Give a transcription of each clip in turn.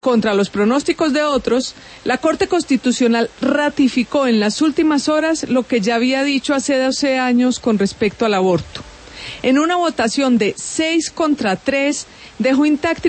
contra los pronósticos de otros, la Corte Constitucional ratificó en las últimas horas lo que ya había dicho hace 12 años con respecto al aborto. En una votación de 6-3, dejó intacto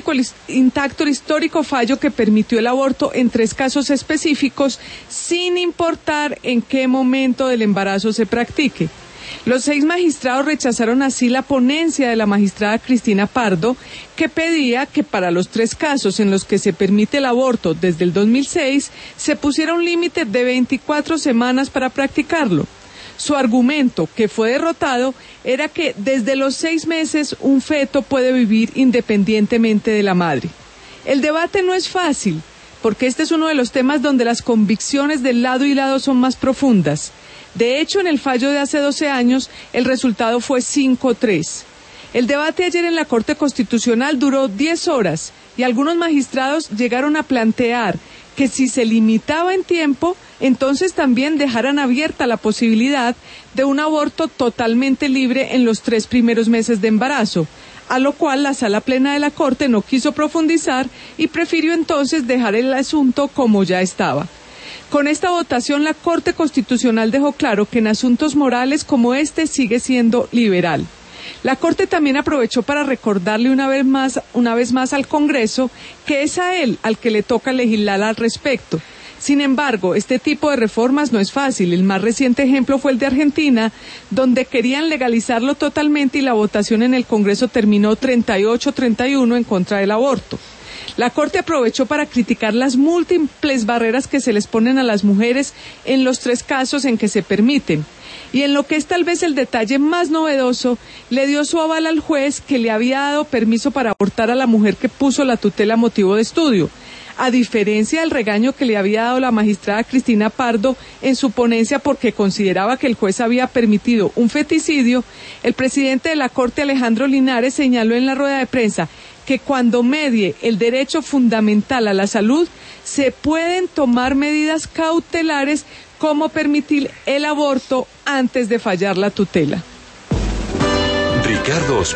el histórico fallo que permitió el aborto en 3 casos específicos, sin importar en qué momento del embarazo se practique. Los 6 magistrados rechazaron así la ponencia de la magistrada Cristina Pardo, que pedía que para los 3 casos en los que se permite el aborto desde el 2006, se pusiera un límite de 24 semanas para practicarlo. Su argumento, que fue derrotado, era que desde los 6 meses un feto puede vivir independientemente de la madre. El debate no es fácil, porque este es uno de los temas donde las convicciones de lado y lado son más profundas. De hecho, en el fallo de hace 12 años, el resultado fue 5-3. El debate ayer en la Corte Constitucional duró 10 horas y algunos magistrados llegaron a plantear que si se limitaba en tiempo, entonces también dejaran abierta la posibilidad de un aborto totalmente libre en los 3 primeros meses de embarazo, a lo cual la Sala Plena de la Corte no quiso profundizar y prefirió entonces dejar el asunto como ya estaba. Con esta votación, la Corte Constitucional dejó claro que en asuntos morales como este sigue siendo liberal. La Corte también aprovechó para recordarle una vez más al Congreso que es a él al que le toca legislar al respecto. Sin embargo, este tipo de reformas no es fácil. El más reciente ejemplo fue el de Argentina, donde querían legalizarlo totalmente y la votación en el Congreso terminó 38-31 en contra del aborto. La Corte aprovechó para criticar las múltiples barreras que se les ponen a las mujeres en los 3 casos en que se permiten. Y en lo que es tal vez el detalle más novedoso, le dio su aval al juez que le había dado permiso para abortar a la mujer que puso la tutela a motivo de estudio. A diferencia del regaño que le había dado la magistrada Cristina Pardo en su ponencia porque consideraba que el juez había permitido un feticidio, el presidente de la Corte, Alejandro Linares, señaló en la rueda de prensa que cuando medie el derecho fundamental a la salud, se pueden tomar medidas cautelares como permitir el aborto antes de fallar la tutela. Ricardo